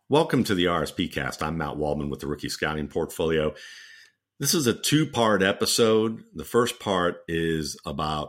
Welcome to the RSP Cast. I'm Matt Waldman with the Rookie Scouting Portfolio. This is a two-part episode. The first part is about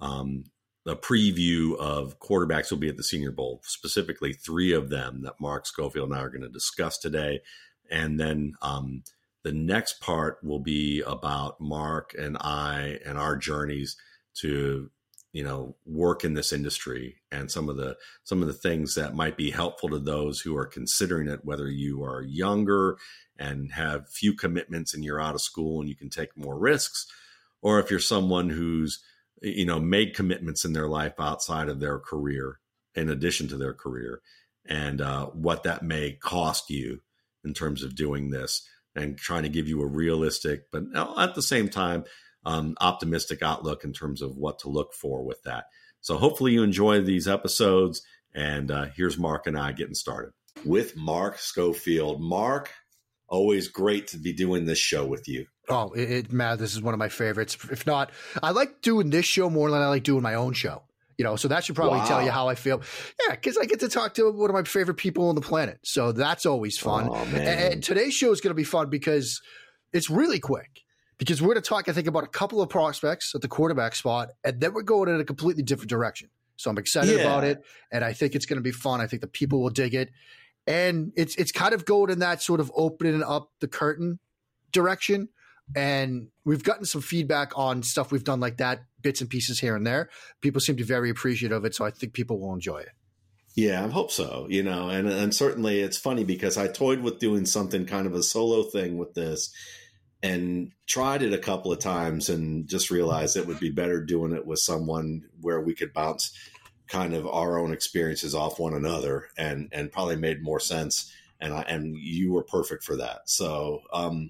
a preview of quarterbacks who will be at the Senior Bowl, specifically 3 of them that Mark Schofield and I are going to discuss today. And then the next part will be about Mark and I and our journeys to work in this industry and some of the things that might be helpful to those who are considering it, whether you are younger and have few commitments and you're out of school and you can take more risks, or if you're someone who's, made commitments in their life outside of their career, in addition to their career, and what that may cost you in terms of doing this and trying to give you a realistic, but at the same time, optimistic outlook in terms of what to look for with that. So hopefully you enjoy these episodes, and here's Mark and I getting started with Mark Schofield. Mark, always great to be doing this show with you. Oh, Matt, this is one of my favorites. If not, I like doing this show more than I like doing my own show. So that should probably tell you how I feel. Yeah, because I get to talk to one of my favorite people on the planet. So that's always fun. Oh, man. And today's show is going to be fun because it's really quick. Because we're going to talk, I think, about a couple of prospects at the quarterback spot, and then we're going in a completely different direction. So I'm excited about it, and I think it's going to be fun. I think the people will dig it. And it's kind of going in that sort of opening up the curtain direction. And we've gotten some feedback on stuff we've done like that, bits and pieces here and there. People seem to be very appreciative of it, so I think people will enjoy it. Yeah, I hope so, and certainly it's funny because I toyed with doing something kind of a solo thing with this and tried it a couple of times and just realized it would be better doing it with someone where we could bounce kind of our own experiences off one another and probably made more sense. And you were perfect for that. So,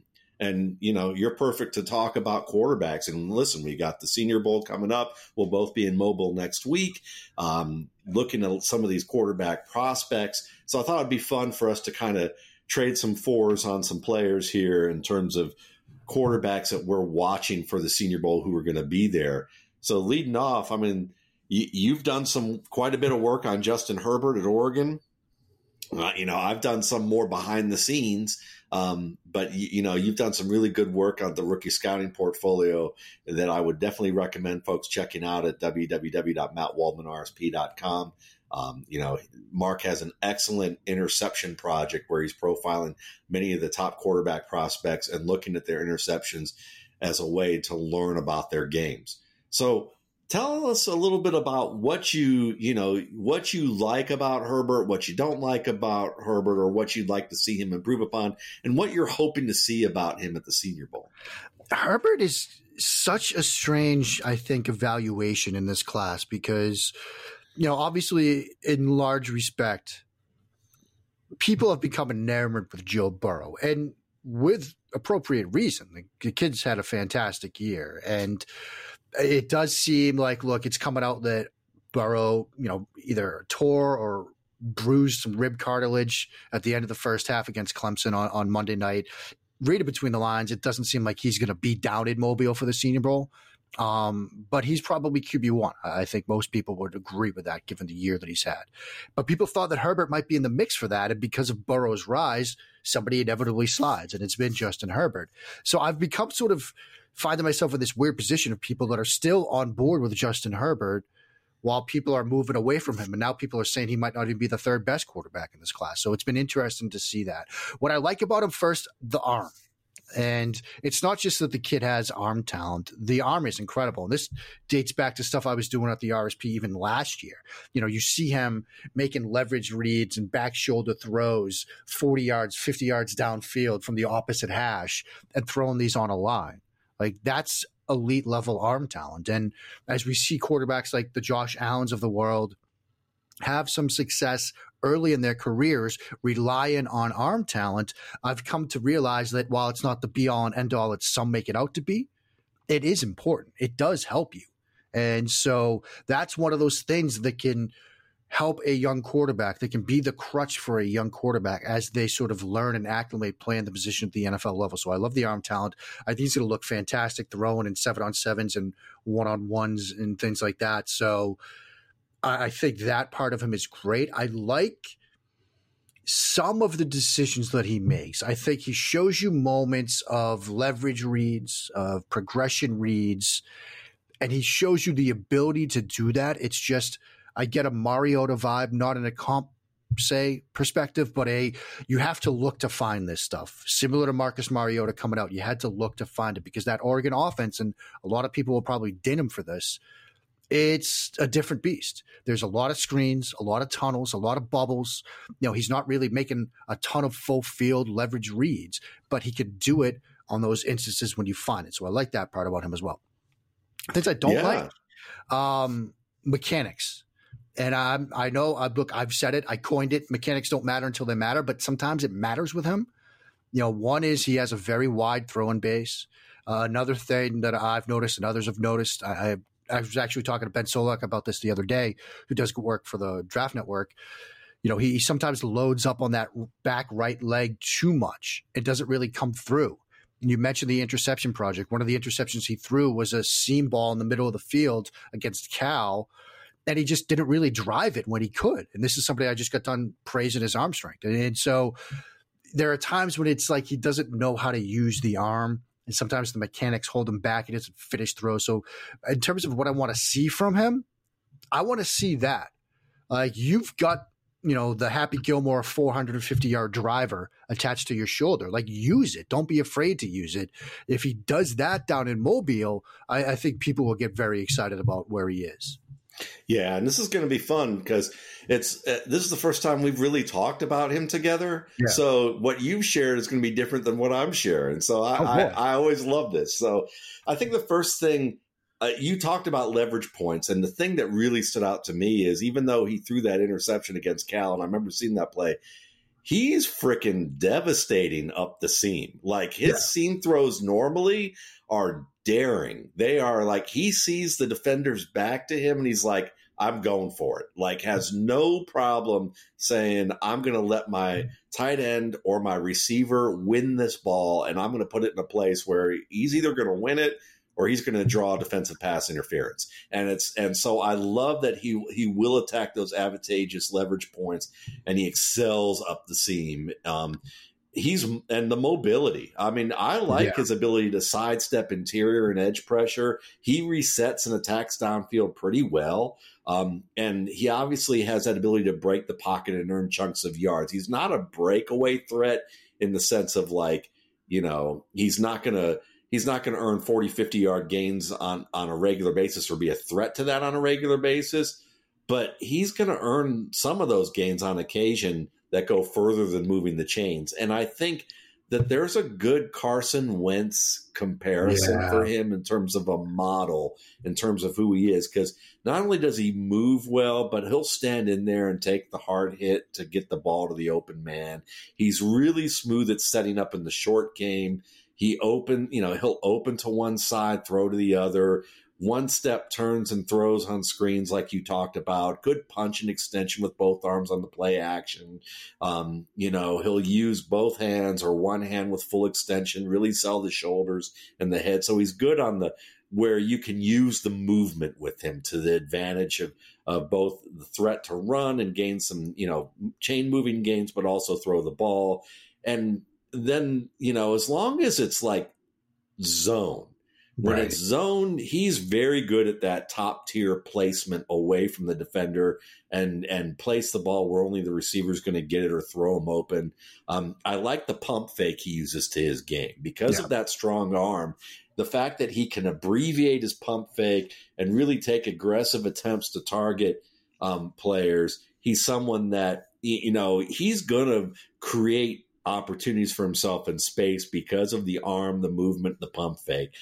you're perfect to talk about quarterbacks. And listen, we got the Senior Bowl coming up. We'll both be in Mobile next week, looking at some of these quarterback prospects. So I thought it'd be fun for us to kind of trade some fours on some players here in terms of quarterbacks that we're watching for the Senior Bowl who are going to be there. So leading off, you've done quite a bit of work on Justin Herbert at Oregon. I've done some more behind the scenes, but you've done some really good work on the Rookie Scouting Portfolio that I would definitely recommend folks checking out at www.mattwaldmanrsp.com. Mark has an excellent interception project where he's profiling many of the top quarterback prospects and looking at their interceptions as a way to learn about their games. So tell us a little bit about what you like about Herbert, what you don't like about Herbert, or what you'd like to see him improve upon, and what you're hoping to see about him at the Senior Bowl. Herbert is such a strange, I think, evaluation in this class because obviously, in large respect, people have become enamored with Joe Burrow, and with appropriate reason. The kid's had a fantastic year, and it does seem like, look, it's coming out that Burrow, either tore or bruised some rib cartilage at the end of the first half against Clemson on Monday night. Read it between the lines. It doesn't seem like he's going to be down in Mobile for the Senior Bowl. But he's probably QB1. I think most people would agree with that given the year that he's had. But people thought that Herbert might be in the mix for that. And because of Burrow's rise, somebody inevitably slides, and it's been Justin Herbert. So I've become sort of finding myself in this weird position of people that are still on board with Justin Herbert while people are moving away from him. And now people are saying he might not even be the third best quarterback in this class. So it's been interesting to see that. What I like about him first, the arm. And it's not just that the kid has arm talent. The arm is incredible. And this dates back to stuff I was doing at the RSP even last year. You see him making leverage reads and back shoulder throws 40 yards, 50 yards downfield from the opposite hash and throwing these on a line. Like, that's elite level arm talent. And as we see quarterbacks like the Josh Allens of the world have some success early in their careers relying on arm talent, I've come to realize that while it's not the be-all and end-all that some make it out to be, it is important. It does help you. And so that's one of those things that can help a young quarterback. They can be the crutch for a young quarterback as they sort of learn and acclimate playing the position at the NFL level. So I love the arm talent. I think he's going to look fantastic throwing in 7-on-7s and 1-on-1s and things like that. So I think that part of him is great. I like some of the decisions that he makes, I think he shows you moments of leverage reads, of progression reads, and he shows you the ability to do that. It's just, I get a Mariota vibe, not in a comp, say, perspective, but you have to look to find this stuff. Similar to Marcus Mariota coming out, you had to look to find it because that Oregon offense, and a lot of people will probably din him for this, it's a different beast. There's a lot of screens, a lot of tunnels, a lot of bubbles. He's not really making a ton of full field leverage reads, but he could do it on those instances when you find it. So I like that part about him as well. Things I don't like, mechanics. And I know, look, I've said it, I coined it. Mechanics don't matter until they matter, but sometimes it matters with him. One is he has a very wide throwing base. Another thing that I've noticed and others have noticed, I was actually talking to Ben Solak about this the other day, who does work for the Draft Network. He sometimes loads up on that back right leg too much. It doesn't really come through. And you mentioned the interception project. One of the interceptions he threw was a seam ball in the middle of the field against Cal, and he just didn't really drive it when he could. And this is somebody I just got done praising his arm strength. And so there are times when it's like he doesn't know how to use the arm, and sometimes the mechanics hold him back. He doesn't finish throws. So in terms of what I want to see from him, I want to see that. Like, you've got, the Happy Gilmore 450-yard driver attached to your shoulder. Like, use it. Don't be afraid to use it. If he does that down in Mobile, I think people will get very excited about where he is. Yeah, and this is going to be fun because this is the first time we've really talked about him together. Yeah. So what you've shared is going to be different than what I'm sharing. So I always love this. So I think the first thing you talked about leverage points, and the thing that really stood out to me is even though he threw that interception against Cal, and I remember seeing that play, he's freaking devastating up the seam. Like, his seam throws normally are daring. They are like, he sees the defender's back to him and he's like, I'm going for it. Like, has no problem saying, I'm going to let my tight end or my receiver win this ball, and I'm going to put it in a place where he's either going to win it or he's going to draw defensive pass interference. And so I love that he will attack those advantageous leverage points, and he excels up the seam. And the mobility. I mean, I like his ability to sidestep interior and edge pressure. He resets and attacks downfield pretty well. And he obviously has that ability to break the pocket and earn chunks of yards. He's not a breakaway threat in the sense of, like, he's not going to earn 40, 50-yard gains on a regular basis or be a threat to that on a regular basis. But he's going to earn some of those gains on occasion that go further than moving the chains. And I think that there's a good Carson Wentz comparison for him in terms of a model, in terms of who he is. Because not only does he move well, but he'll stand in there and take the hard hit to get the ball to the open man. He's really smooth at setting up in the short game. He'll open to one side, throw to the other. One step turns and throws on screens like you talked about. Good punch and extension with both arms on the play action. He'll use both hands or one hand with full extension, really sell the shoulders and the head. So he's good on where you can use the movement with him to the advantage of both the threat to run and gain some, chain moving gains, but also throw the ball. And then, as long as it's like zone, when it's zone, he's very good at that top tier placement away from the defender and place the ball where only the receiver is going to get it or throw him open. I like the pump fake he uses to his game because of that strong arm. The fact that he can abbreviate his pump fake and really take aggressive attempts to target players. He's someone that, he's going to create opportunities for himself in space because of the arm, the movement, the pump fake.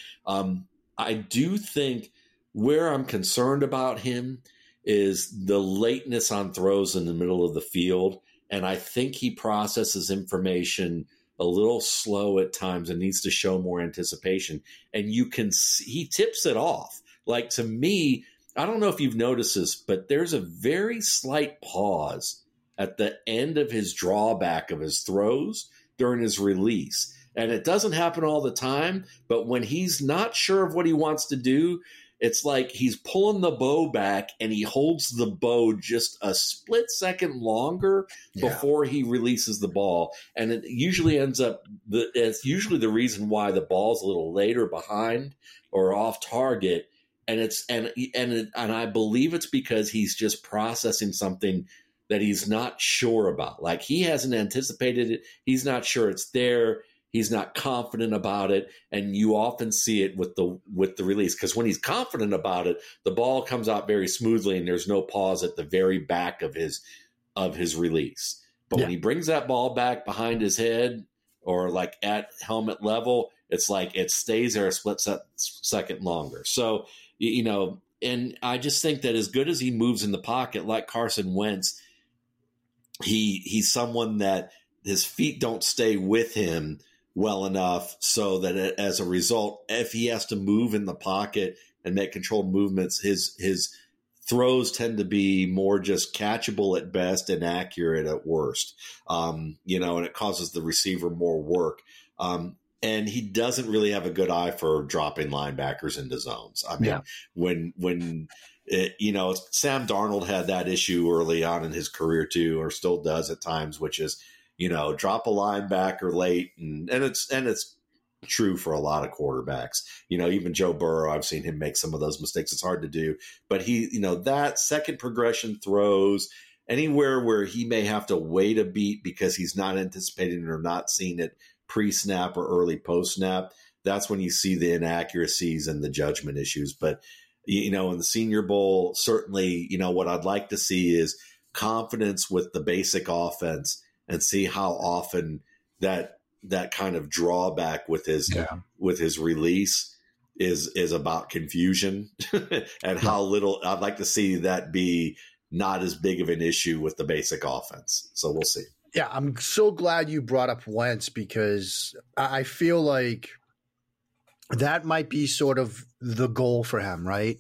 I do think where I'm concerned about him is the lateness on throws in the middle of the field. And I think he processes information a little slow at times and needs to show more anticipation. And you can see, he tips it off. Like, to me, I don't know if you've noticed this, but there's a very slight pause at the end of his drawback of his throws during his release. And it doesn't happen all the time, but when he's not sure of what he wants to do, it's like he's pulling the bow back and he holds the bow just a split second longer before he releases the ball. And it usually it's usually the reason why the ball's a little later behind or off target. And I believe it's because he's just processing something that he's not sure about. Like he hasn't anticipated it. He's not sure it's there. He's not confident about it. And you often see it with the release, because when he's confident about it, the ball comes out very smoothly and there's no pause at the very back of his release. But when he brings that ball back behind his head or like at helmet level, it's like it stays there a split second longer. So, and I just think that as good as he moves in the pocket, like Carson Wentz, he's someone that his feet don't stay with him well enough so that as a result, if he has to move in the pocket and make controlled movements, his throws tend to be more just catchable at best and accurate at worst. And it causes the receiver more work. And he doesn't really have a good eye for dropping linebackers into zones. I mean, when Sam Darnold had that issue early on in his career too, or still does at times, which is, drop a linebacker late. And it's true for a lot of quarterbacks. Even Joe Burrow, I've seen him make some of those mistakes. It's hard to do, but he, that second progression throws anywhere where he may have to wait a beat because he's not anticipating or not seeing it pre-snap or early post-snap. That's when you see the inaccuracies and the judgment issues. But, in the Senior Bowl, certainly, what I'd like to see is confidence with the basic offense and see how often that kind of drawback with his release is about confusion and how little. I'd like to see that be not as big of an issue with the basic offense. So we'll see. Yeah, I'm so glad you brought up Wentz, because I feel like that might be sort of the goal for him, right?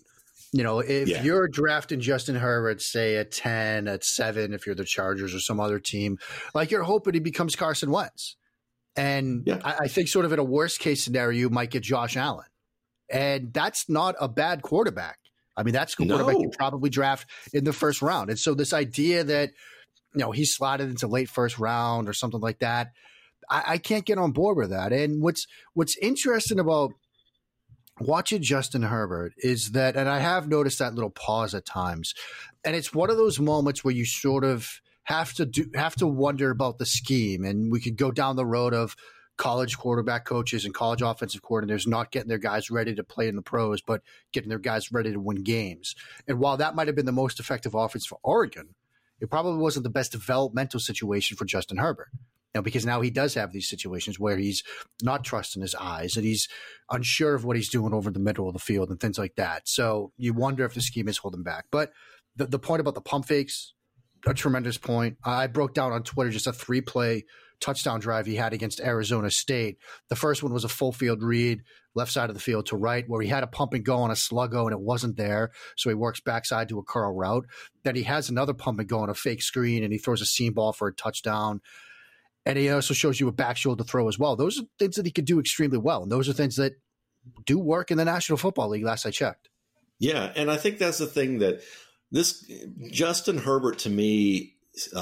If you're drafting Justin Herbert, say at 10, at 7, if you're the Chargers or some other team, like you're hoping he becomes Carson Wentz. And I think sort of in a worst case scenario, you might get Josh Allen. And that's not a bad quarterback. I mean, that's a quarterback you probably draft in the first round. And so this idea that, he's slotted into late first round or something like that, I can't get on board with that. And what's interesting about watching Justin Herbert is that, and I have noticed that little pause at times, and it's one of those moments where you sort of have to wonder about the scheme. And we could go down the road of college quarterback coaches and college offensive coordinators not getting their guys ready to play in the pros, but getting their guys ready to win games. And while that might have been the most effective offense for Oregon, it probably wasn't the best developmental situation for Justin Herbert. Because now he does have these situations where he's not trusting his eyes and he's unsure of what he's doing over the middle of the field and things like that. So you wonder if the scheme is holding back. But the point about the pump fakes, a tremendous point. I broke down on Twitter just a 3-play touchdown drive he had against Arizona State. The first one was a full field read, left side of the field to right, where he had a pump and go on a sluggo and it wasn't there. So he works backside to a curl route. Then he has another pump and go on a fake screen and he throws a seam ball for a touchdown. And he also shows you a back shoulder throw as well. Those are things that he could do extremely well. And those are things that do work in the National Football League, last I checked. Yeah, and I think that's the thing that this Justin Herbert to me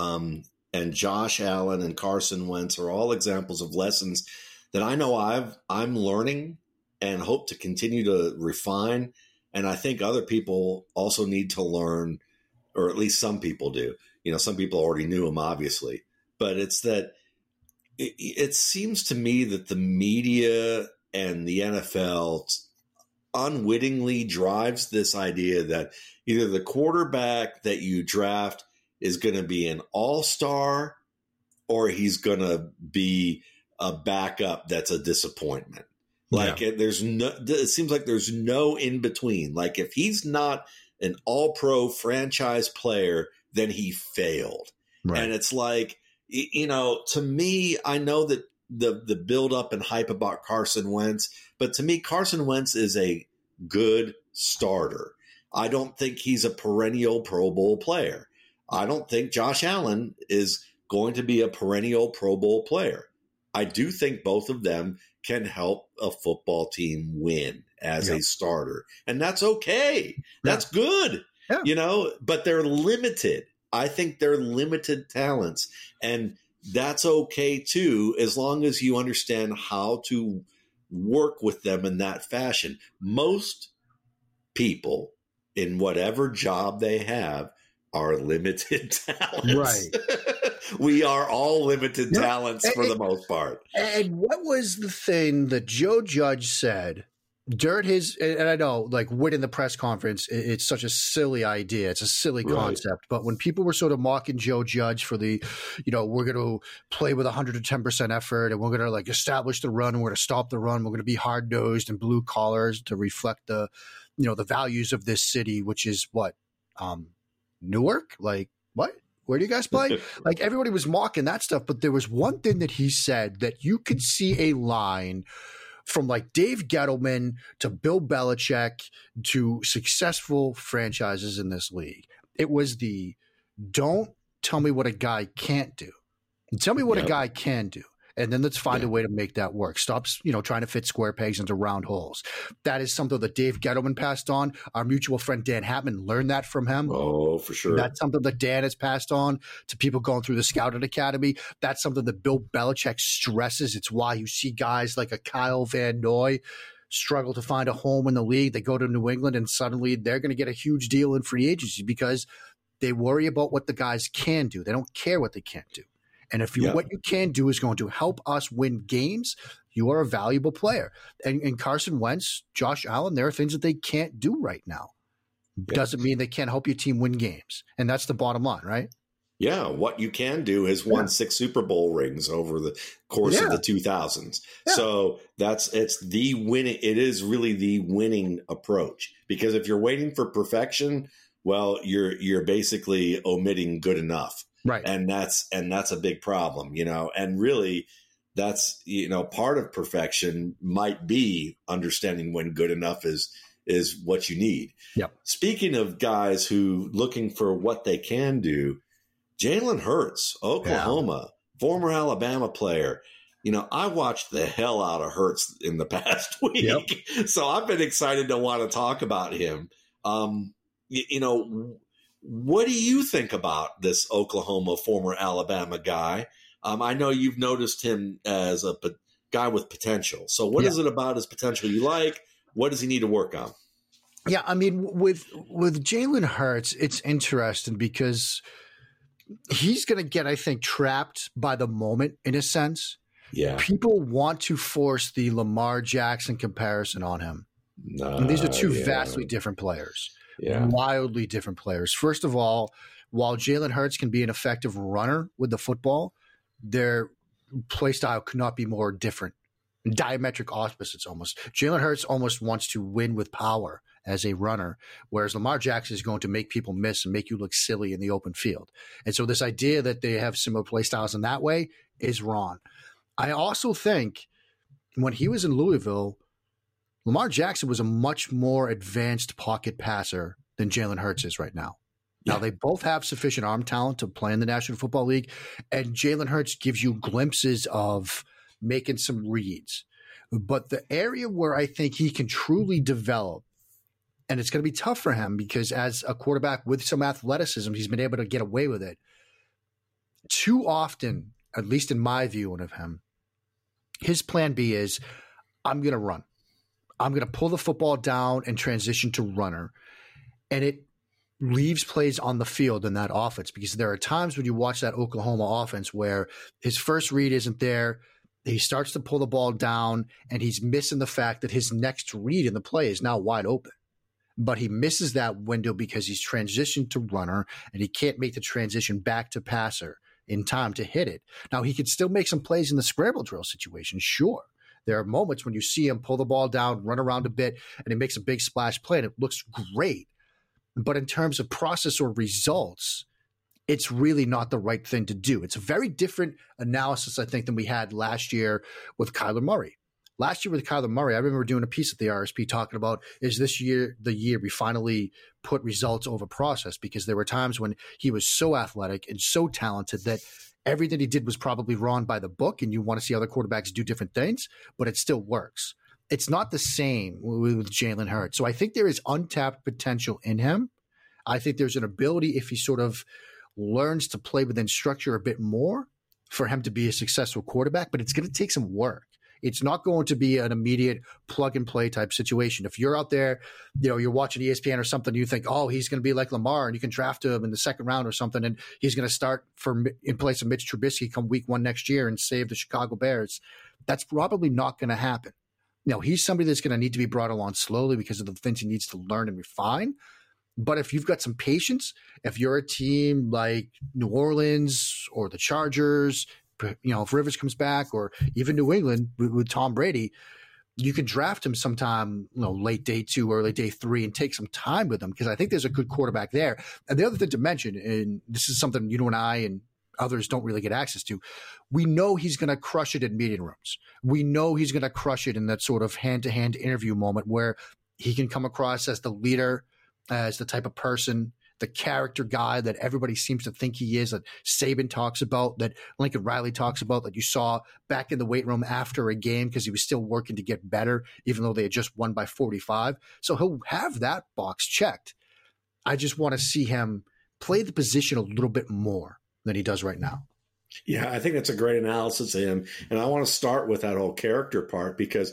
and Josh Allen and Carson Wentz are all examples of lessons that I know I'm learning and hope to continue to refine. And I think other people also need to learn, or at least some people do. Some people already knew them, obviously. But it's that it seems to me that the media and the NFL unwittingly drives this idea that either the quarterback that you draft is going to be an all-star or he's going to be a backup that's a disappointment. Like it seems like there's no in between. Like if he's not an all-pro franchise player, then he failed. Right. And it's like, to me, I know that the build up and hype about Carson Wentz, but to me, Carson Wentz is a good starter. I don't think he's a perennial Pro Bowl player. I don't think Josh Allen is going to be a perennial Pro Bowl player. I do think both of them can help a football team win as a starter. And that's okay. That's good. Yeah. But they're limited. I think they're limited talents. And that's okay too, as long as you understand how to work with them in that fashion. Most people in whatever job they have are limited talents. Right. We are all limited talents for the most part. And what was the thing that Joe Judge said during his, and I know, like, winning the press conference, it's such a silly idea. It's a silly concept. But when people were sort of mocking Joe Judge for the, we're going to play with 110% effort and we're going to, like, establish the run and we're going to stop the run. We're going to be hard nosed and blue collars to reflect the, the values of this city, which is what? Newark? Like, what? Where do you guys play? Like, everybody was mocking that stuff. But there was one thing that he said that you could see a line from, like, Dave Gettleman to Bill Belichick to successful franchises in this league. It was the don't tell me what a guy can't do. Tell me what a guy can do. And then let's find a way to make that work. Stop, trying to fit square pegs into round holes. That is something that Dave Gettleman passed on. Our mutual friend Dan Hatman learned that from him. Oh, for sure. That's something that Dan has passed on to people going through the Scouting Academy. That's something that Bill Belichick stresses. It's why you see guys like a Kyle Van Noy struggle to find a home in the league. They go to New England and suddenly they're going to get a huge deal in free agency because they worry about what the guys can do. They don't care what they can't do. And if what you can do is going to help us win games, you are a valuable player. And Carson Wentz, Josh Allen, there are things that they can't do right now. Doesn't mean they can't help your team win games. And that's the bottom line, right? Yeah, what you can do is won 6 Super Bowl rings over the course of the 2000s. Yeah. So it is really the winning approach. Because if you're waiting for perfection, well, you're basically omitting good enough. Right. And that's a big problem, and really that's, part of perfection might be understanding when good enough is what you need. Yep. Speaking of guys who looking for what they can do, Jalen Hurts, Oklahoma, former Alabama player. I watched the hell out of Hurts in the past week. Yep. So I've been excited to want to talk about him. What do you think about this Oklahoma former Alabama guy? I know you've noticed him as a guy with potential. So what is it about his potential you like? What does he need to work on? Yeah, I mean, with Jalen Hurts, it's interesting because he's going to get, I think, trapped by the moment in a sense. Yeah. People want to force the Lamar Jackson comparison on him. And these are two vastly different players. Yeah. Wildly different players. First of all, while Jalen Hurts can be an effective runner with the football, their play style could not be more different. Diametric opposites almost. Jalen Hurts almost wants to win with power as a runner, whereas Lamar Jackson is going to make people miss and make you look silly in the open field. And so this idea that they have similar play styles in that way is wrong. I also think when he was in Louisville, Lamar Jackson was a much more advanced pocket passer than Jalen Hurts is right now. Now, they both have sufficient arm talent to play in the National Football League, and Jalen Hurts gives you glimpses of making some reads. But the area where I think he can truly develop, and it's going to be tough for him because as a quarterback with some athleticism, he's been able to get away with it. Too often, at least in my viewing of him, his plan B is, I'm going to run. I'm going to pull the football down and transition to runner. And it leaves plays on the field in that offense because there are times when you watch that Oklahoma offense where his first read isn't there. He starts to pull the ball down and he's missing the fact that his next read in the play is now wide open. But he misses that window because he's transitioned to runner and he can't make the transition back to passer in time to hit it. Now, he could still make some plays in the scramble drill situation, sure. There are moments when you see him pull the ball down, run around a bit, and he makes a big splash play, and it looks great. But in terms of process or results, it's really not the right thing to do. It's a very different analysis, I think, than we had last year with Kyler Murray. Last year with Kyler Murray, I remember doing a piece at the RSP talking about, is this year the year we finally put results over process? Because there were times when he was so athletic and so talented that everything he did was probably wrong by the book, and you want to see other quarterbacks do different things, but it still works. It's not the same with Jalen Hurts. So I think there is untapped potential in him. I think there's an ability, if he sort of learns to play within structure a bit more, for him to be a successful quarterback, but it's going to take some work. It's not going to be an immediate plug and play type situation. If you're out there, you're watching ESPN or something, you think, oh, he's going to be like Lamar and you can draft him in the second round or something, and he's going to start in place of Mitch Trubisky come week 1 next year and save the Chicago Bears. That's probably not going to happen. He's somebody that's going to need to be brought along slowly because of the things he needs to learn and refine. But if you've got some patience, if you're a team like New Orleans or the Chargers, if Rivers comes back, or even New England with Tom Brady, you can draft him sometime, late day 2, early day 3, and take some time with him, because I think there's a good quarterback there. And the other thing to mention, and this is something you and I and others don't really get access to, we know he's going to crush it in meeting rooms. We know he's going to crush it in that sort of hand-to-hand interview moment where he can come across as the leader, as the type of person, the character guy that everybody seems to think he is, that Saban talks about, that Lincoln Riley talks about, that you saw back in the weight room after a game because he was still working to get better, even though they had just won by 45. So he'll have that box checked. I just want to see him play the position a little bit more than he does right now. Yeah, I think that's a great analysis of him. And I want to start with that whole character part because,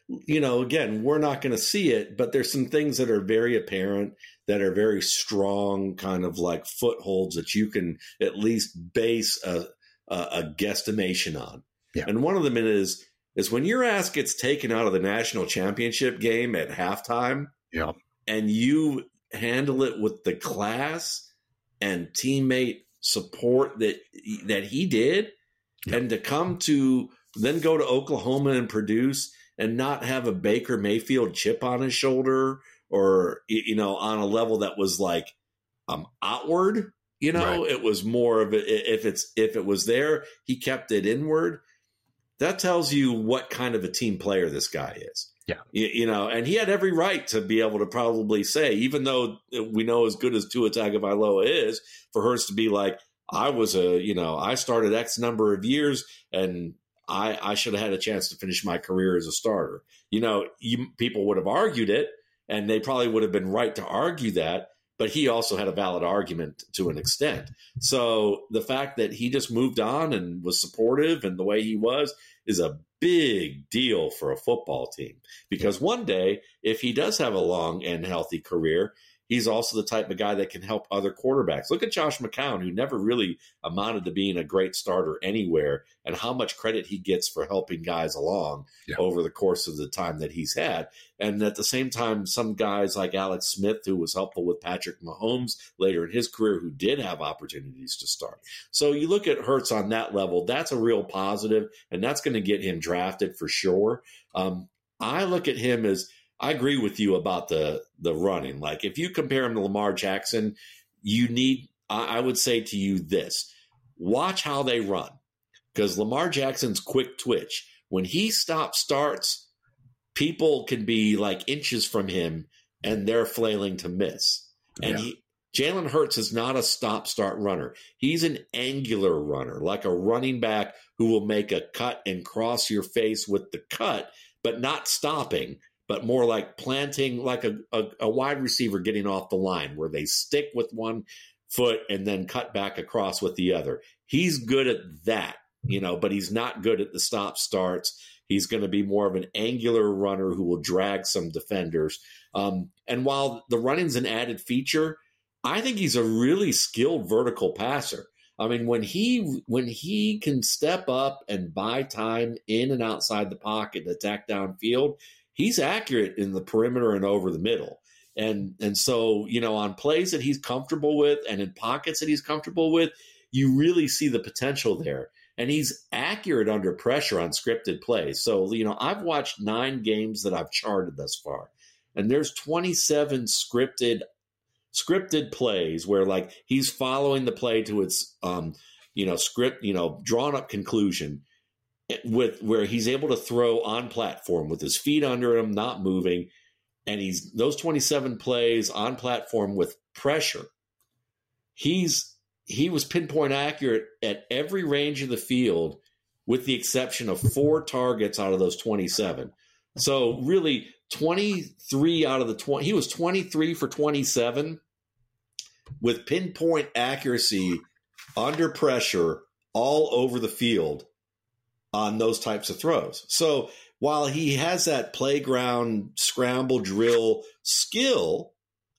again, we're not going to see it, but there's some things that are very apparent, that are very strong kind of like footholds that you can at least base a guesstimation on. Yeah. And one of them is when your ass gets taken out of the national championship game at halftime, yeah, and you handle it with the class and teammate support that he did, yeah, and to come to then go to Oklahoma and produce and not have a Baker Mayfield chip on his shoulder, or, on a level that was like outward, right. It was more of if it was there, he kept it inward. That tells you what kind of a team player this guy is. Yeah. And he had every right to be able to probably say, even though we know as good as Tua Tagovailoa is, for Hurts to be like, I started X number of years and I should have had a chance to finish my career as a starter. People would have argued it, and they probably would have been right to argue that, but he also had a valid argument to an extent. So the fact that he just moved on and was supportive and the way he was is a big deal for a football team, because one day, if he does have a long and healthy career, he's also the type of guy that can help other quarterbacks. Look at Josh McCown, who never really amounted to being a great starter anywhere, and how much credit he gets for helping guys along over the course of the time that he's had. And at the same time, some guys like Alex Smith, who was helpful with Patrick Mahomes later in his career, who did have opportunities to start. So you look at Hurts on that level, that's a real positive, and that's going to get him drafted for sure. I look at him as, I agree with you about the running. Like, if you compare him to Lamar Jackson, I would say to you this: watch how they run, because Lamar Jackson's quick twitch, when he starts, people can be like inches from him and they're flailing to miss. And Jalen Hurts is not a stop-start runner. He's an angular runner, like a running back who will make a cut and cross your face with the cut, but not stopping, but more like planting, like a wide receiver getting off the line, where they stick with one foot and then cut back across with the other. He's good at that, but he's not good at the stop starts. He's going to be more of an angular runner who will drag some defenders. And while the running's an added feature, I think he's a really skilled vertical passer. I mean, when he can step up and buy time in and outside the pocket and attack downfield, he's accurate in the perimeter and over the middle. And so, on plays that he's comfortable with and in pockets that he's comfortable with, you really see the potential there. And he's accurate under pressure on scripted plays. So, I've watched 9 games that I've charted thus far, and there's 27 scripted plays where, like, he's following the play to its, script, drawn up conclusion, where he's able to throw on platform with his feet under him, not moving. And those 27 plays on platform with pressure. He's he was pinpoint accurate at every range of the field, with the exception of 4 targets out of those 27. So really 23 out of the 20, he was 23 for 27 with pinpoint accuracy under pressure all over the field on those types of throws. So while he has that playground scramble drill skill,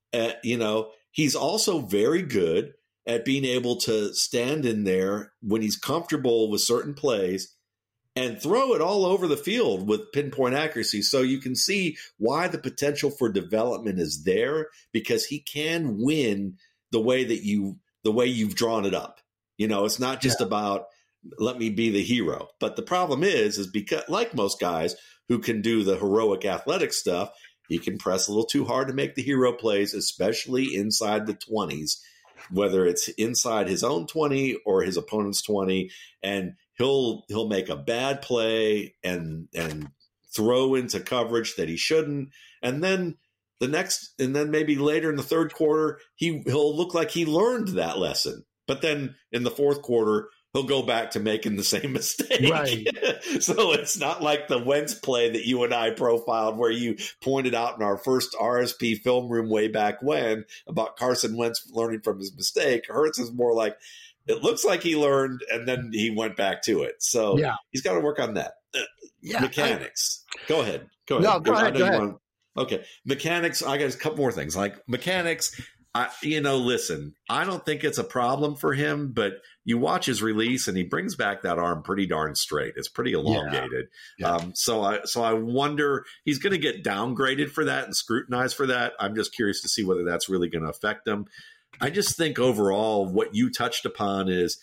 he's also very good at being able to stand in there when he's comfortable with certain plays and throw it all over the field with pinpoint accuracy. So you can see why the potential for development is there, because he can win the way you've drawn it up. It's not just about let me be the hero. But the problem is because, like most guys who can do the heroic athletic stuff, he can press a little too hard to make the hero plays, especially inside the 20s, whether it's inside his own 20 or his opponent's 20. And he'll make a bad play and throw into coverage that he shouldn't. And then maybe later in the third quarter, he'll look like he learned that lesson. But then in the fourth quarter, he'll go back to making the same mistake. Right. So it's not like the Wentz play that you and I profiled, where you pointed out in our first RSP film room way back when about Carson Wentz learning from his mistake. Hurts is more like, it looks like he learned and then he went back to it. So he's got to work on that. Mechanics. Go ahead. No, go ahead. Okay. Mechanics. I got a couple more things. Like mechanics, listen, I don't think it's a problem for him, but you watch his release and he brings back that arm pretty darn straight. It's pretty elongated. Yeah. So I wonder, he's going to get downgraded for that and scrutinized for that. I'm just curious to see whether that's really going to affect him. I just think overall what you touched upon is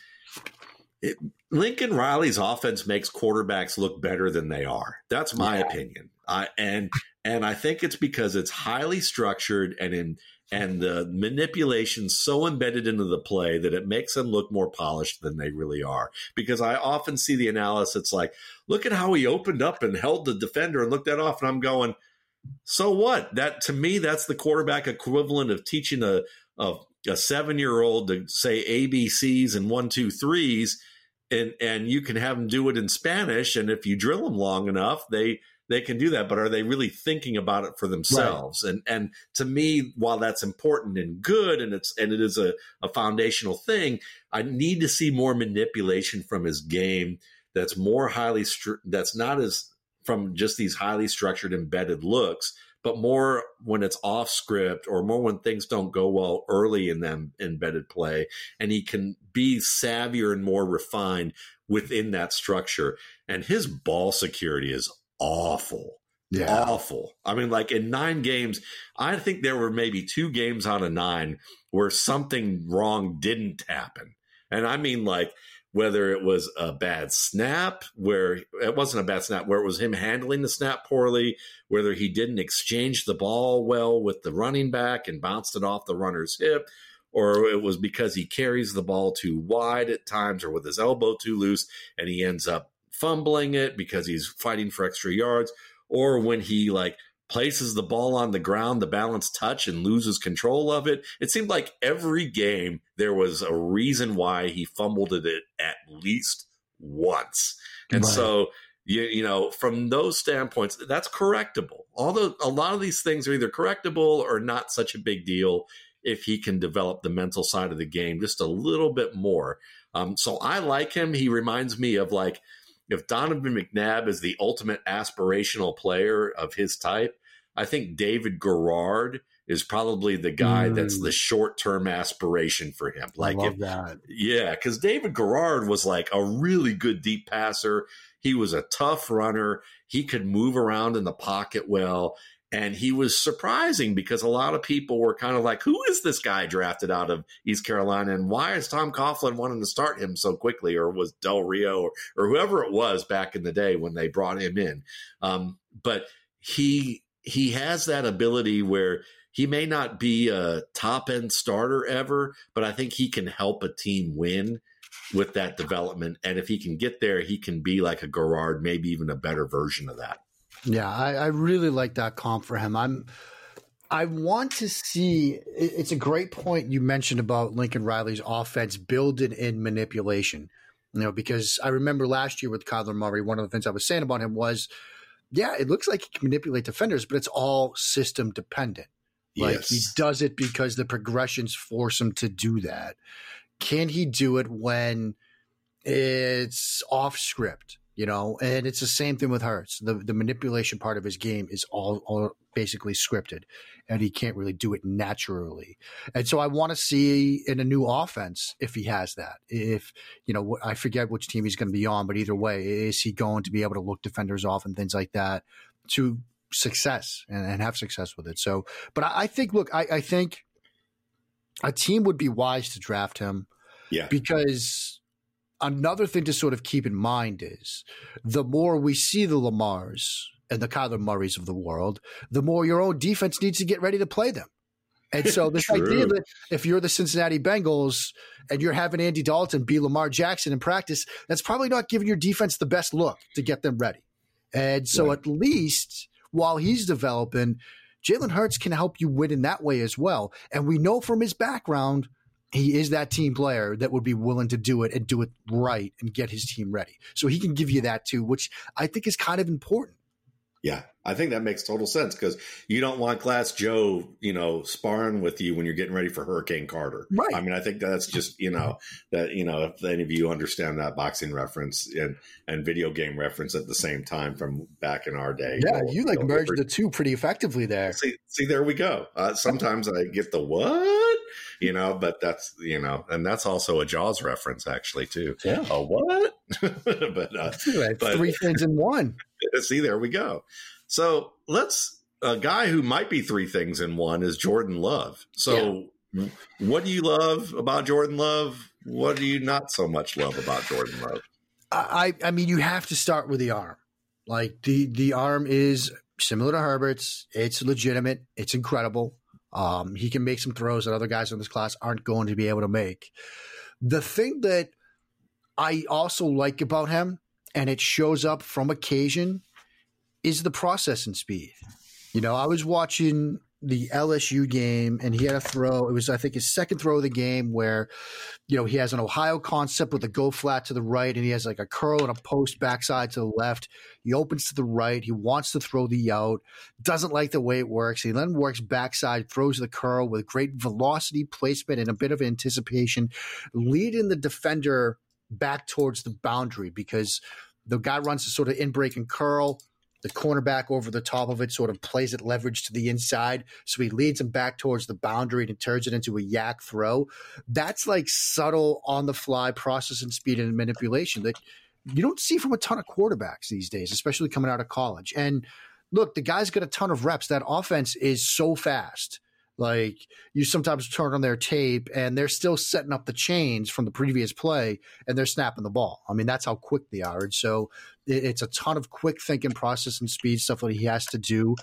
Lincoln Riley's offense makes quarterbacks look better than they are. That's my opinion. And I think it's because it's highly structured and the manipulation so embedded into the play that it makes them look more polished than they really are. Because I often see the analysis, it's like, look at how he opened up and held the defender and looked that off. And I'm going, so what? That, to me, that's the quarterback equivalent of teaching a 7-year-old to say ABCs and 1, 2, 3s, and you can have them do it in Spanish. And if you drill them long enough, they can do that, but are they really thinking about it for themselves? Right. And to me, while that's important and good, and it is a foundational thing, I need to see more manipulation from his game that's more that's not as from just these highly structured embedded looks, but more when it's off script or more when things don't go well early in them embedded play, and he can be savvier and more refined within that structure. And his ball security is awful. Yeah. Awful. I mean, like in 9 games, I think there were maybe 2 games out of 9 where something wrong didn't happen. And I mean, like, whether it was a bad snap, where it wasn't a bad snap, where it was him handling the snap poorly, whether he didn't exchange the ball well with the running back and bounced it off the runner's hip, or it was because he carries the ball too wide at times or with his elbow too loose and he ends up fumbling it because he's fighting for extra yards, or when he places the ball on the ground, the balanced touch, and loses control of it. It seemed like every game there was a reason why he fumbled it at least once. And so, from those standpoints, that's correctable. Although a lot of these things are either correctable or not such a big deal if he can develop the mental side of the game just a little bit more. So I like him. He reminds me of if Donovan McNabb is the ultimate aspirational player of his type, I think David Garrard is probably the guy that's the short-term aspiration for him. I love that. Yeah, because David Garrard was like a really good deep passer. He was a tough runner. He could move around in the pocket well. And he was surprising because a lot of people were kind of like, who is this guy drafted out of East Carolina? And why is Tom Coughlin wanting to start him so quickly? Or was Del Rio or whoever it was back in the day when they brought him in? But he has that ability where he may not be a top-end starter ever, but I think he can help a team win with that development. And if he can get there, he can be like a Garrard, maybe even a better version of that. Yeah, I really like that comp for him. I want to see – it's a great point you mentioned about Lincoln Riley's offense building in manipulation, because I remember last year with Kyler Murray, one of the things I was saying about him was, yeah, it looks like he can manipulate defenders, but it's all system dependent. Like Yes. he does it because the progressions force him to do that. Can he do it when it's off script? And it's the same thing with Hurts. The manipulation part of his game is all basically scripted, and he can't really do it naturally. And so I want to see in a new offense if he has that. If, I forget which team he's going to be on, but either way, is he going to be able to look defenders off and things like that to success and have success with it? So, but I think, look, I think a team would be wise to draft him. Yeah. Because another thing to sort of keep in mind is the more we see the Lamars and the Kyler Murrays of the world, the more your own defense needs to get ready to play them. And so this idea that if you're the Cincinnati Bengals and you're having Andy Dalton be Lamar Jackson in practice, that's probably not giving your defense the best look to get them ready. And so at least while he's developing, Jalen Hurts can help you win in that way as well. And we know from his background, he is that team player that would be willing to do it and do it right and get his team ready. So he can give you that too, which I think is kind of important. Yeah, I think that makes total sense because you don't want Glass Joe, sparring with you when you're getting ready for Hurricane Carter. Right. I mean, I think that's just, if any of you understand that boxing reference and video game reference at the same time from back in our day. Yeah, you merged the two pretty effectively there. See, there we go. Sometimes I get the what? But that's, and that's also a Jaws reference actually too. Yeah. A what? but 3 things in one. See, there we go. So a guy who might be 3 things in one is Jordan Love. So What do you love about Jordan Love? What do you not so much love about Jordan Love? I mean, you have to start with the arm. Like the arm is similar to Herbert's. It's legitimate. It's incredible. He can make some throws that other guys in this class aren't going to be able to make. The thing that I also like about him, and it shows up from occasion, is the processing speed. I was watching the LSU game, and he had a throw. It was, I think, his second throw of the game where, he has an Ohio concept with a go flat to the right, and he has like a curl and a post backside to the left. He opens to the right. He wants to throw the out, doesn't like the way it works. He then works backside, throws the curl with great velocity placement and a bit of anticipation, leading the defender back towards the boundary because the guy runs a sort of in-break and curl. The cornerback over the top of it sort of plays it leverage to the inside. So he leads him back towards the boundary and turns it into a yak throw. That's like subtle on-the-fly processing speed and manipulation that you don't see from a ton of quarterbacks these days, especially coming out of college. And look, the guy's got a ton of reps. That offense is so fast. Like you sometimes turn on their tape and they're still setting up the chains from the previous play and they're snapping the ball. I mean, that's how quick they are. And so it's a ton of quick thinking, processing speed, stuff that he has to do.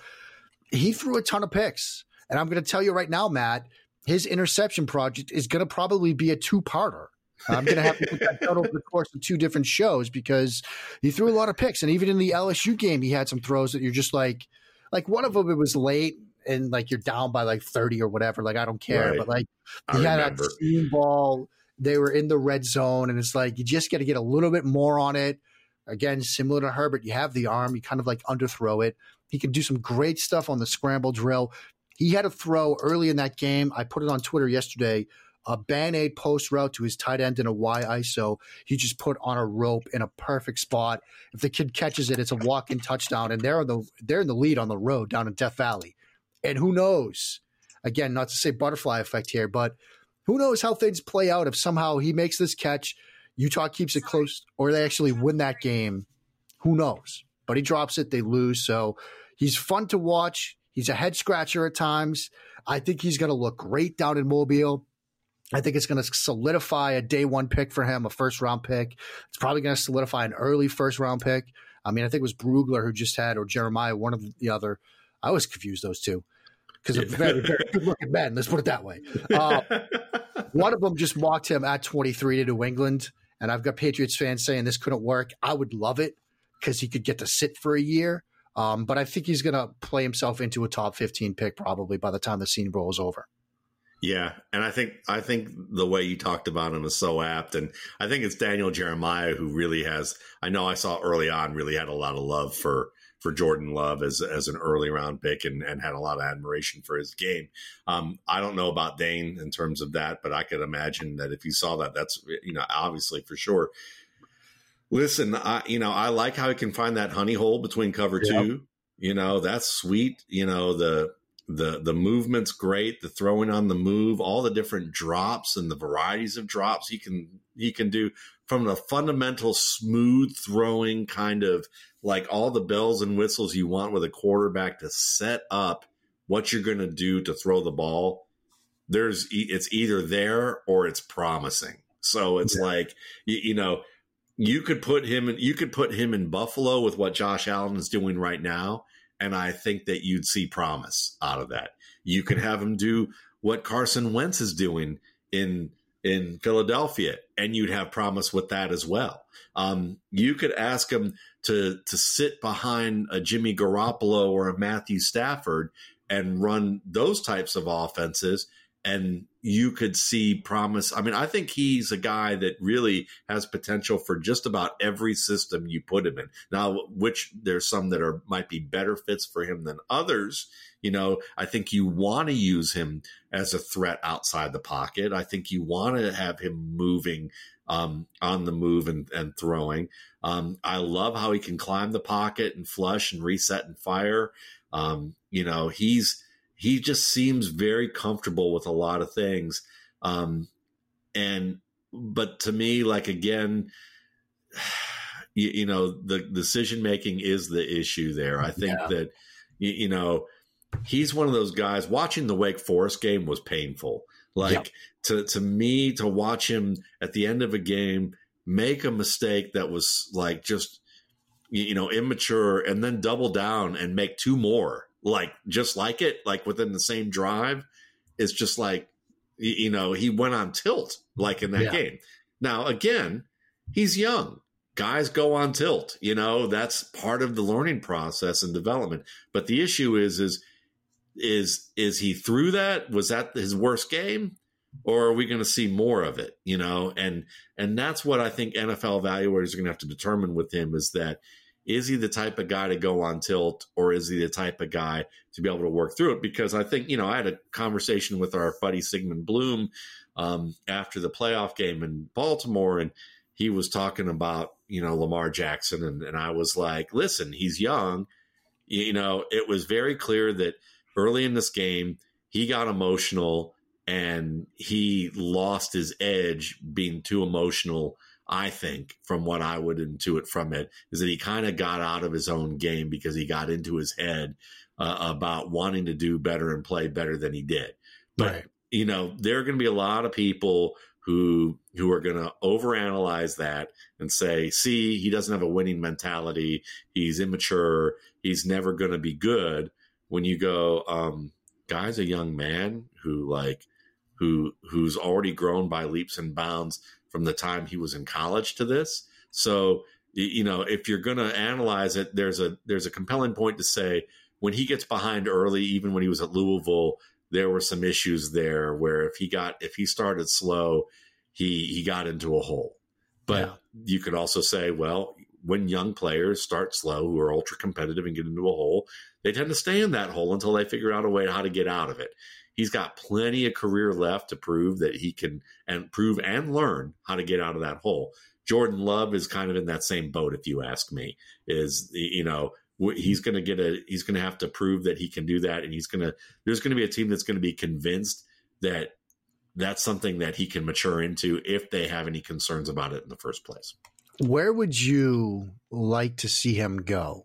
He threw a ton of picks. And I'm going to tell you right now, Matt, his interception project is going to probably be a 2-parter. I'm going to have to put that out over the course of 2 different shows because he threw a lot of picks. And even in the LSU game, he had some throws that you're just like one of them, it was late. And like you're down by like 30 or whatever. Like, I don't care. Right. But like he had that seam ball. They were in the red zone. And it's like you just got to get a little bit more on it. Again, similar to Herbert, you have the arm. You kind of like underthrow it. He can do some great stuff on the scramble drill. He had a throw early in that game. I put it on Twitter yesterday. A Band-Aid post route to his tight end in a Y ISO. He just put on a rope in a perfect spot. If the kid catches it, it's a walk-in touchdown. And they're in the lead on the road down in Death Valley. And who knows, again, not to say butterfly effect here, but who knows how things play out if somehow he makes this catch, Utah keeps it close, or they actually win that game. Who knows? But he drops it, they lose. So he's fun to watch. He's a head scratcher at times. I think he's going to look great down in Mobile. I think it's going to solidify a day 1 pick for him, a first-round pick. It's probably going to solidify an early first-round pick. I mean, I think it was Brugler who just had, or Jeremiah, one of the other. I always confuse those two because they're very, very good-looking men. Let's put it that way. One of them just walked him at 23 to New England, and I've got Patriots fans saying this couldn't work. I would love it because he could get to sit for a year. But I think he's going to play himself into a top 15 pick probably by the time the Senior Bowl is over. Yeah, and I think the way you talked about him is so apt, and I think it's Daniel Jeremiah who really has. I know I saw early on really had a lot of love for Jordan Love as an early round pick, and had a lot of admiration for his game. I don't know about Dane in terms of that, but I could imagine that if you saw that, that's obviously for sure. Listen, I like how he can find that honey hole between cover two. That's sweet. The movement's great. The throwing on the move, all the different drops and the varieties of drops he can do, from the fundamental smooth throwing, kind of like all the bells and whistles you want with a quarterback to set up what you're going to do to throw the ball. It's either there or it's promising. So it's like, you could put him in Buffalo with what Josh Allen is doing right now, and I think that you'd see promise out of that. You could have him do what Carson Wentz is doing in Philadelphia, and you'd have promise with that as well. You could ask him to sit behind a Jimmy Garoppolo or a Matthew Stafford and run those types of offenses, and you could see promise. I mean, I think he's a guy that really has potential for just about every system you put him in. Now, which there's some that might be better fits for him than others. I think you want to use him as a threat outside the pocket. I think you want to have him moving on the move and throwing. I love how he can climb the pocket and flush and reset and fire. He just seems very comfortable with a lot of things. But to me, like, again, the decision-making is the issue there. I think that, he's one of those guys. Watching the Wake Forest game was painful. To me, to watch him at the end of a game make a mistake that was like just, immature, and then double down and make two more, just like it, within the same drive, it's just like, he went on tilt, in that game. Now, again, he's young. Guys go on tilt, that's part of the learning process and development. But the issue is he through that? Was that his worst game? Or are we going to see more of it? And that's what I think NFL evaluators are going to have to determine with him, is that, is he the type of guy to go on tilt, or is he the type of guy to be able to work through it? Because I think, I had a conversation with our buddy Sigmund Bloom after the playoff game in Baltimore, and he was talking about, Lamar Jackson. And I was like, listen, he's young. It was very clear that early in this game, he got emotional and he lost his edge being too emotional. I think, from what I would intuit from it, is that he kind of got out of his own game because he got into his head about wanting to do better and play better than he did. But, there are going to be a lot of people who are going to overanalyze that and say, see, he doesn't have a winning mentality. He's immature. He's never going to be good. When you go, guy's a young man who's already grown by leaps and bounds from the time he was in college to this. So, if you're going to analyze it, there's a compelling point to say, when he gets behind early, even when he was at Louisville, there were some issues there where if he started slow, he got into a hole. But you could also say, well, when young players start slow, who are ultra competitive and get into a hole, they tend to stay in that hole until they figure out a way how to get out of it. He's got plenty of career left to prove that he can prove and learn how to get out of that hole. Jordan Love is kind of in that same boat, if you ask me. He's going to have to prove that he can do that, and there's going to be a team that's going to be convinced that that's something that he can mature into if they have any concerns about it in the first place. Where would you like to see him go?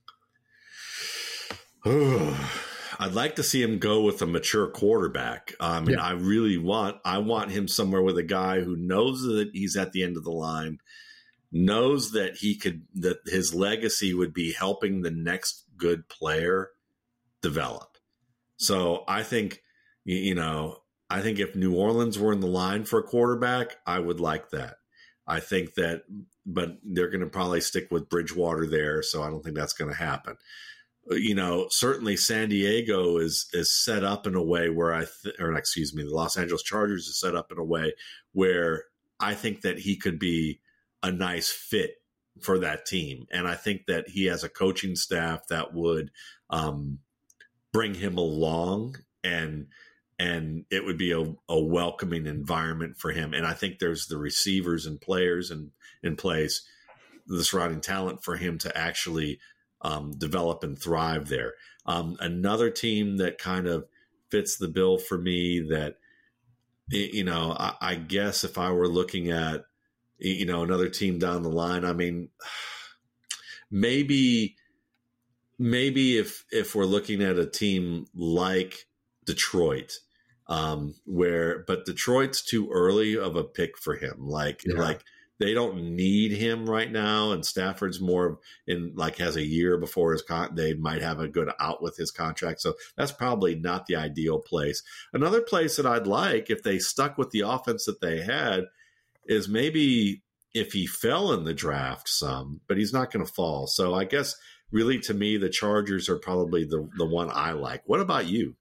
I'd like to see him go with a mature quarterback. I want him somewhere with a guy who knows that he's at the end of the line, knows that that his legacy would be helping the next good player develop. So I think, if New Orleans were in the line for a quarterback, I would like that. I think that, but they're going to probably stick with Bridgewater there. So I don't think that's going to happen. certainly San Diego is set up in a way where the Los Angeles Chargers is set up in a way where I think that he could be a nice fit for that team. And I think that he has a coaching staff that would bring him along, and it would be a welcoming environment for him. And I think there's the receivers and players in place, the surrounding talent for him to actually develop and thrive there. Another team that kind of fits the bill for me that, I guess if I were looking at, another team down the line, I mean, maybe if we're looking at a team like Detroit, but Detroit's too early of a pick for him. Like they don't need him right now, and Stafford's more has a year before his they might have a good out with his contract. So that's probably not the ideal place. Another place that I'd like, if they stuck with the offense that they had, is maybe if he fell in the draft some, but he's not going to fall. So I guess really to me, the Chargers are probably the one I like. What about you?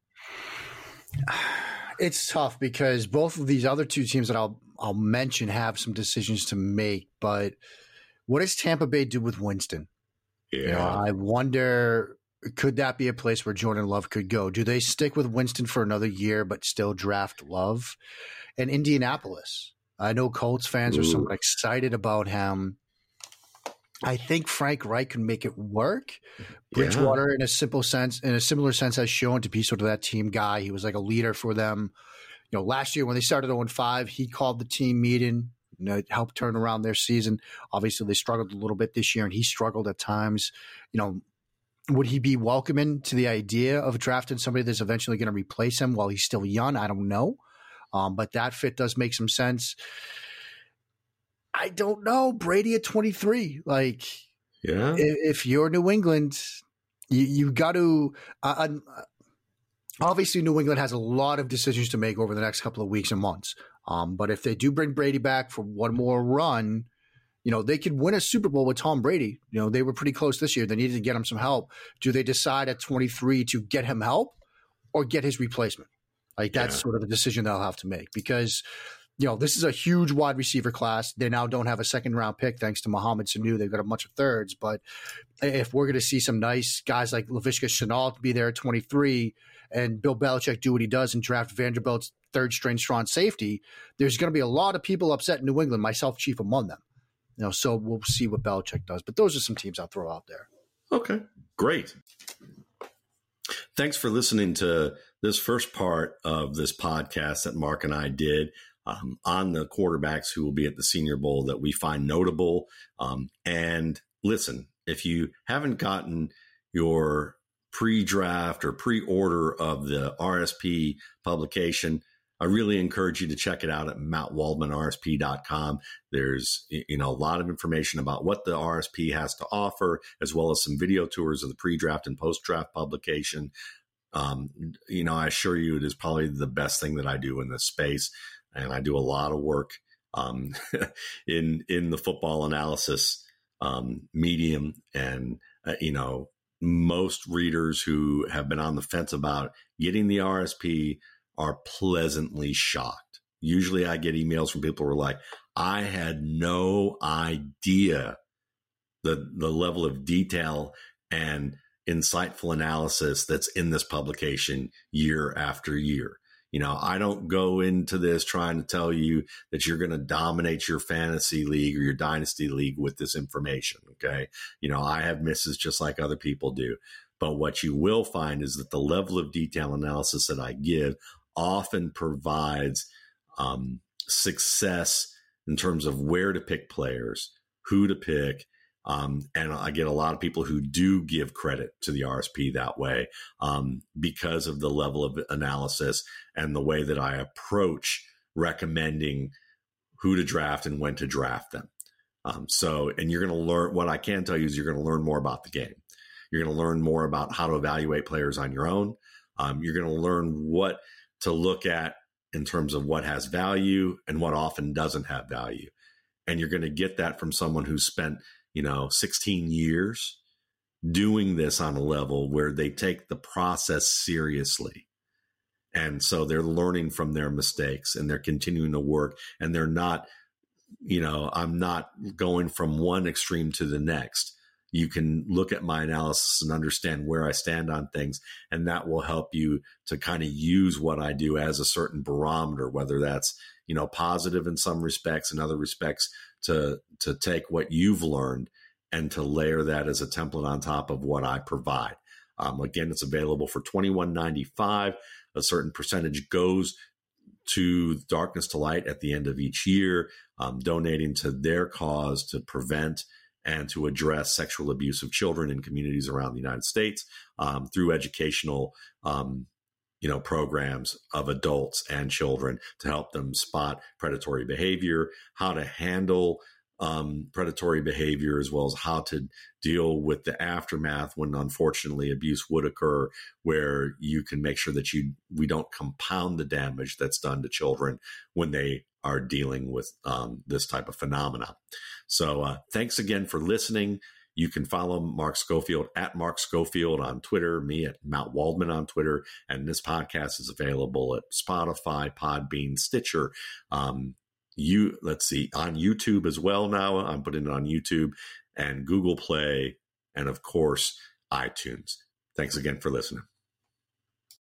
It's tough because both of these other two teams that I'll mention have some decisions to make, but what does Tampa Bay do with Winston? Yeah. I wonder, could that be a place where Jordan Love could go? Do they stick with Winston for another year but still draft Love? And Indianapolis, I know Colts fans are somewhat excited about him. I think Frank Reich can make it work. Bridgewater, in a similar sense, has shown to be sort of that team guy. He was like a leader for them. Last year when they started 0-5, he called the team meeting, helped turn around their season. Obviously, they struggled a little bit this year, and he struggled at times. Would he be welcoming to the idea of drafting somebody that's eventually going to replace him while he's still young? I don't know. But that fit does make some sense. I don't know. Brady at 23. If you're New England, you got to obviously New England has a lot of decisions to make over the next couple of weeks and months. But if they do bring Brady back for one more run, they could win a Super Bowl with Tom Brady. They were pretty close this year. They needed to get him some help. Do they decide at 23 to get him help or get his replacement? That's sort of the decision they'll have to make because this is a huge wide receiver class. They now don't have a second-round pick thanks to Mohamed Sanu. They've got a bunch of thirds. But if we're going to see some nice guys like Laviska Shenault be there at 23 and Bill Belichick do what he does and draft Vanderbilt's third-string strong safety, there's going to be a lot of people upset in New England, myself chief among them. So we'll see what Belichick does. But those are some teams I'll throw out there. Okay, great. Thanks for listening to this first part of this podcast that Mark and I did. On the quarterbacks who will be at the Senior Bowl that we find notable. And listen, if you haven't gotten your pre-draft or pre-order of the RSP publication, I really encourage you to check it out at mattwaldmanrsp.com. There's a lot of information about what the RSP has to offer, as well as some video tours of the pre-draft and post-draft publication. I assure you it is probably the best thing that I do in this space. And I do a lot of work in the football analysis medium. And, most readers who have been on the fence about getting the RSP are pleasantly shocked. Usually I get emails from people who are like, I had no idea the level of detail and insightful analysis that's in this publication year after year. I don't go into this trying to tell you that you're going to dominate your fantasy league or your dynasty league with this information. Okay. I have misses just like other people do. But what you will find is that the level of detail analysis that I give often provides success in terms of where to pick players, who to pick. And I get a lot of people who do give credit to the RSP that way because of the level of analysis and the way that I approach recommending who to draft and when to draft them. And you're going to learn, what I can tell you is you're going to learn more about the game. You're going to learn more about how to evaluate players on your own. You're going to learn what to look at in terms of what has value and what often doesn't have value. And you're going to get that from someone who spent 16 years doing this on a level where they take the process seriously. And so they're learning from their mistakes and they're continuing to work, and they're not, I'm not going from one extreme to the next. You can look at my analysis and understand where I stand on things, and that will help you to kind of use what I do as a certain barometer, whether that's, positive in some respects, in other respects, to take what you've learned and to layer that as a template on top of what I provide. Again, it's available for $21.95. A certain percentage goes to Darkness to Light at the end of each year, donating to their cause to prevent and to address sexual abuse of children in communities around the United States through educational programs of adults and children to help them spot predatory behavior, how to handle predatory behavior, as well as how to deal with the aftermath when unfortunately abuse would occur, where you can make sure that we don't compound the damage that's done to children when they are dealing with this type of phenomena. So thanks again for listening. You can follow Mark Schofield at Mark Schofield on Twitter, me at Matt Waldman on Twitter, and this podcast is available at Spotify, Podbean, Stitcher, on YouTube as well now. I'm putting it on YouTube and Google Play, and of course, iTunes. Thanks again for listening.